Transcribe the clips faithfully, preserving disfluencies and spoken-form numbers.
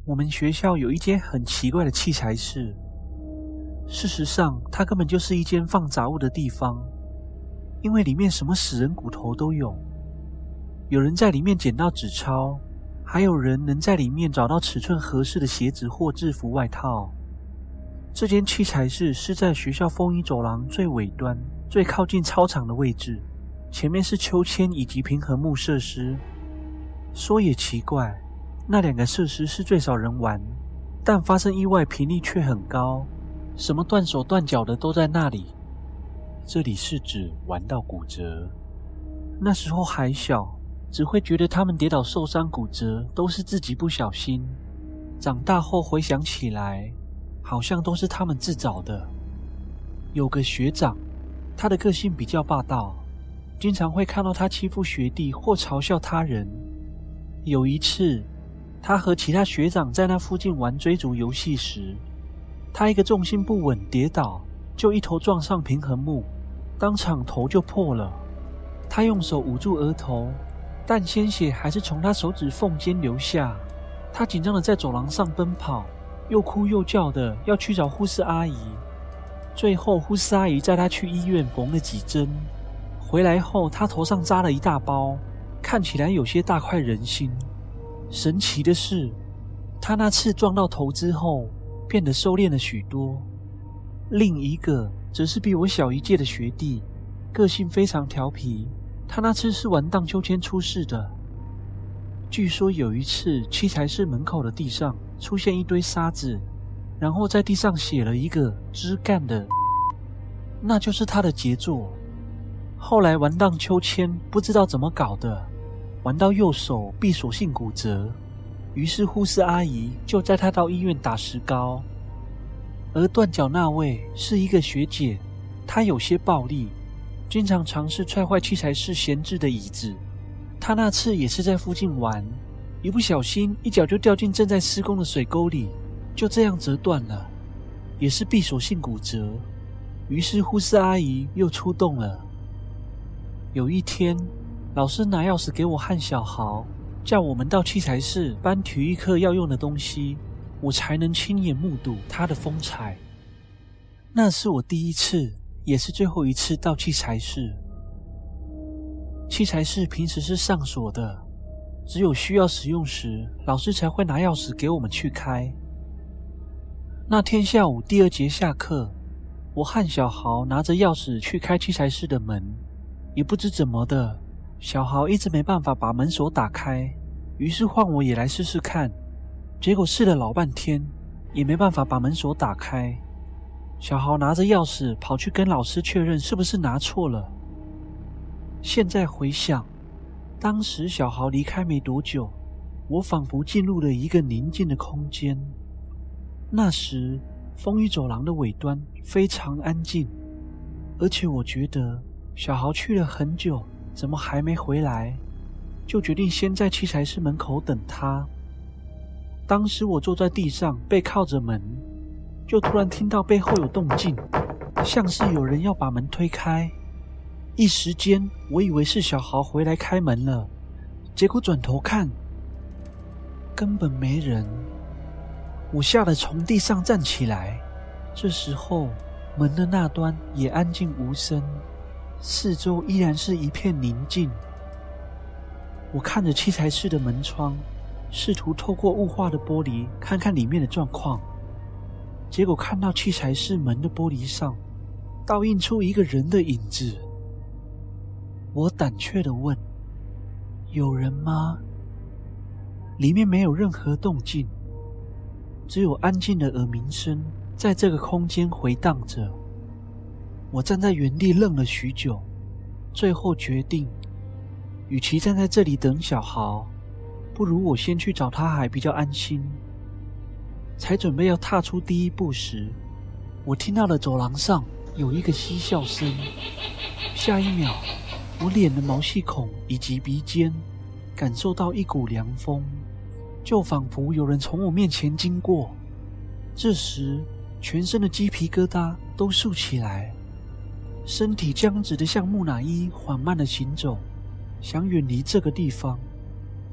我们学校有一间很奇怪的器材室，事实上它根本就是一间放杂物的地方，因为里面什么死人骨头都有，有人在里面捡到纸钞，还有人能在里面找到尺寸合适的鞋子或制服外套。这间器材室是在学校丰衣走廊最尾端，最靠近操场的位置，前面是秋千以及平衡木设施。说也奇怪，那两个设施是最少人玩，但发生意外频率却很高，什么断手断脚的都在那里。这里是指玩到骨折。那时候还小，只会觉得他们跌倒受伤骨折都是自己不小心，长大后回想起来，好像都是他们自找的。有个学长，他的个性比较霸道，经常会看到他欺负学弟或嘲笑他人。有一次，他和其他学长在那附近玩追逐游戏时，他一个重心不稳跌倒，就一头撞上平衡木，当场头就破了。他用手捂住额头，但鲜血还是从他手指缝间流下。他紧张的在走廊上奔跑，又哭又叫的要去找护士阿姨。最后护士阿姨载他去医院缝了几针，回来后他头上扎了一大包，看起来有些大快人心。神奇的是，他那次撞到头之后变得收敛了许多。另一个则是比我小一届的学弟，个性非常调皮，他那次是玩荡秋千出事的。据说有一次器材室门口的地上出现一堆沙子，然后在地上写了一个枝干的，那就是他的杰作。后来玩荡秋千不知道怎么搞的，玩到右手臂索性骨折，于是护士阿姨就载他到医院打石膏。而断脚那位是一个学姐，她有些暴力，经常尝试踹坏器材室闲置的椅子。她那次也是在附近玩，一不小心一脚就掉进正在施工的水沟里，就这样折断了，也是臂索性骨折。于是护士阿姨又出动了。有一天，老师拿钥匙给我和小豪，叫我们到器材室搬体育课要用的东西，我才能亲眼目睹他的风采。那是我第一次，也是最后一次到器材室。器材室平时是上锁的，只有需要使用时，老师才会拿钥匙给我们去开。那天下午第二节下课，我和小豪拿着钥匙去开器材室的门，也不知怎么的，小豪一直没办法把门锁打开，于是换我也来试试看。结果试了老半天，也没办法把门锁打开。小豪拿着钥匙跑去跟老师确认是不是拿错了。现在回想，当时小豪离开没多久，我仿佛进入了一个宁静的空间。那时丰衣走廊的尾端非常安静，而且我觉得小豪去了很久，怎么还没回来，就决定先在器材室门口等他。当时我坐在地上背靠着门，就突然听到背后有动静，像是有人要把门推开。一时间我以为是小豪回来开门了，结果转头看，根本没人。我吓得从地上站起来，这时候门的那端也安静无声，四周依然是一片宁静。我看着器材室的门窗，试图透过雾化的玻璃看看里面的状况，结果看到器材室门的玻璃上倒映出一个人的影子。我胆怯地问：有人吗？里面没有任何动静，只有安静的耳鸣声在这个空间回荡着。我站在原地愣了许久，最后决定，与其站在这里等小豪，不如我先去找他还比较安心。才准备要踏出第一步时，我听到了走廊上有一个嬉笑声。下一秒，我脸的毛细孔以及鼻尖感受到一股凉风，就仿佛有人从我面前经过。这时，全身的鸡皮疙瘩都竖起来，身体僵直的像木乃伊缓慢的行走，想远离这个地方。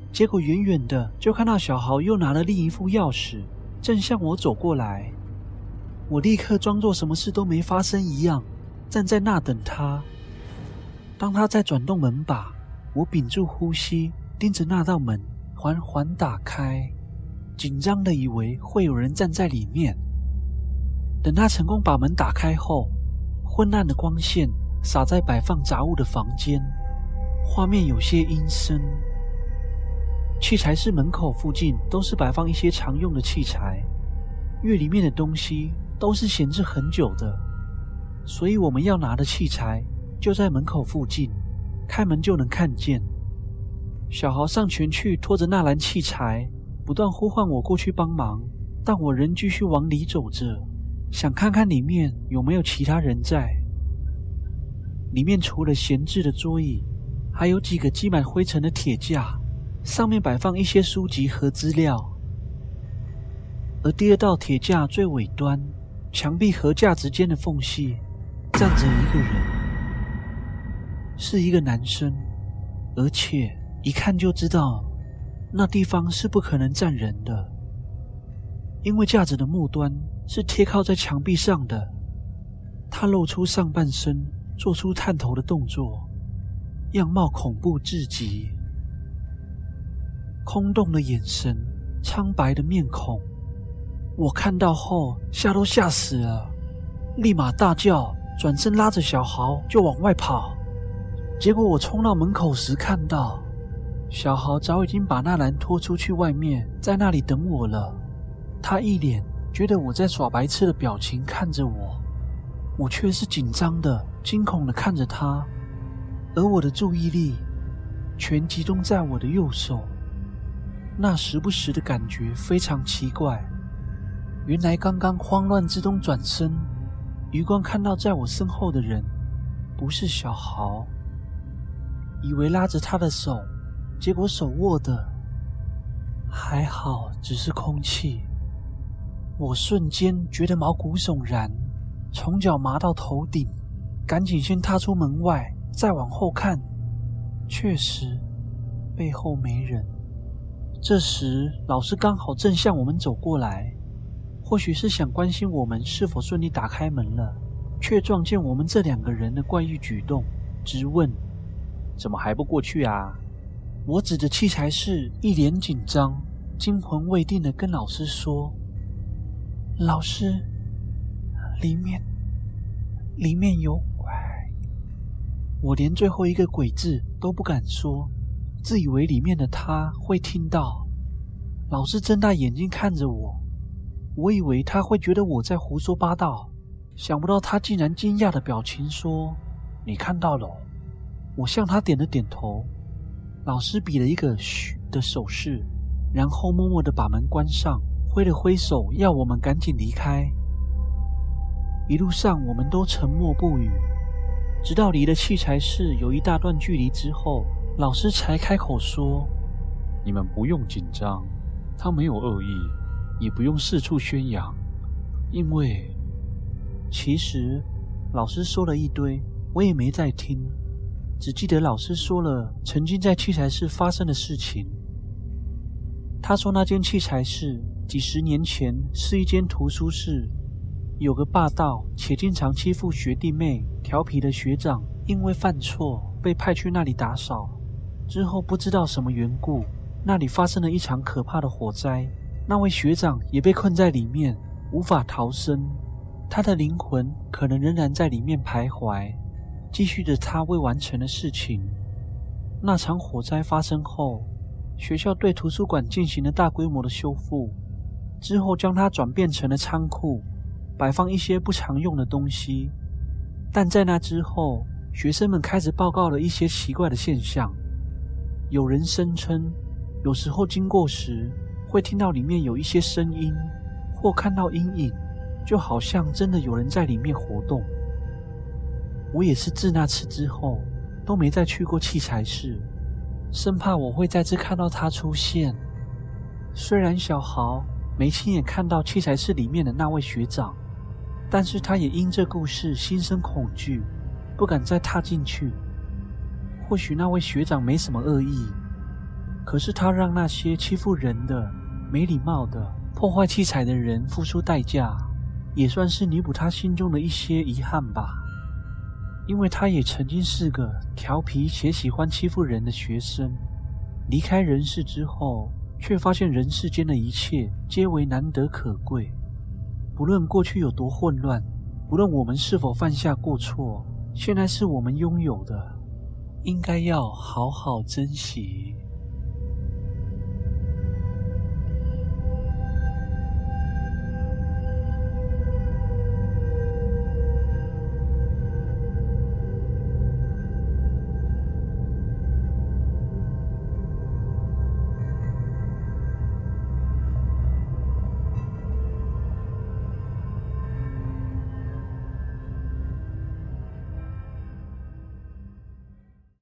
结果远远的就看到小豪又拿了另一副钥匙，正向我走过来。我立刻装作什么事都没发生一样，站在那等他。当他在转动门把，我屏住呼吸，盯着那道门缓缓打开，紧张的以为会有人站在里面。等他成功把门打开后，昏暗的光线洒在摆放杂物的房间，画面有些阴森。器材室门口附近都是摆放一些常用的器材，因为里面的东西都是闲置很久的，所以我们要拿的器材就在门口附近，开门就能看见。小豪上前去拖着那篮器材，不断呼唤我过去帮忙，但我仍继续往里走着，想看看里面有没有其他人在。里面除了闲置的桌椅，还有几个积满灰尘的铁架，上面摆放一些书籍和资料。而第二道铁架最尾端，墙壁和架子间的缝隙站着一个人，是一个男生，而且一看就知道那地方是不可能站人的，因为架子的末端是贴靠在墙壁上的。他露出上半身，做出探头的动作，样貌恐怖至极，空洞的眼神，苍白的面孔。我看到后吓都吓死了，立马大叫，转身拉着小豪就往外跑。结果我冲到门口时，看到小豪早已经把那篮拖出去外面，在那里等我了。他一脸觉得我在耍白痴的表情看着我，我却是紧张的、惊恐的看着他，而我的注意力全集中在我的右手。那时不时的感觉非常奇怪，原来刚刚慌乱之中转身，余光看到在我身后的人不是小豪，以为拉着他的手，结果手握的还好只是空气。我瞬间觉得毛骨悚然，从脚麻到头顶，赶紧先踏出门外，再往后看，确实背后没人。这时老师刚好正向我们走过来，或许是想关心我们是否顺利打开门了，却撞见我们这两个人的怪异举动，直问怎么还不过去啊？我指着器材室，一脸紧张，惊魂未定地跟老师说，老师，里面里面有鬼。我连最后一个鬼字都不敢说，自以为里面的他会听到。老师睁大眼睛看着我，我以为他会觉得我在胡说八道，想不到他竟然惊讶的表情说，你看到了？我向他点了点头。老师比了一个嘘的手势，然后默默地把门关上，挥了挥手要我们赶紧离开。一路上我们都沉默不语，直到离了器材室有一大段距离之后，老师才开口说，你们不用紧张，他没有恶意，也不用四处宣扬，因为其实老师说了一堆，我也没在听，只记得老师说了曾经在器材室发生的事情。他说那间器材室几十年前是一间图书室，有个霸道且经常欺负学弟妹、调皮的学长，因为犯错被派去那里打扫。之后不知道什么缘故，那里发生了一场可怕的火灾，那位学长也被困在里面，无法逃生。他的灵魂可能仍然在里面徘徊，继续着他未完成的事情。那场火灾发生后，学校对图书馆进行了大规模的修复，之后将它转变成了仓库，摆放一些不常用的东西。但在那之后，学生们开始报告了一些奇怪的现象。有人声称，有时候经过时会听到里面有一些声音，或看到阴影，就好像真的有人在里面活动。我也是自那次之后都没再去过器材室，生怕我会再次看到他出现。虽然小豪没亲眼看到器材室里面的那位学长，但是他也因这故事心生恐惧，不敢再踏进去。或许那位学长没什么恶意， 可是他让那些欺负人的、没礼貌的、破坏器材的人付出代价，也算是弥补他心中的一些遗憾吧。因为他也曾经是个调皮且喜欢欺负人的学生，离开人世之后，却发现人世间的一切皆为难得可贵。不论过去有多混乱，不论我们是否犯下过错，现在是我们拥有的，应该要好好珍惜。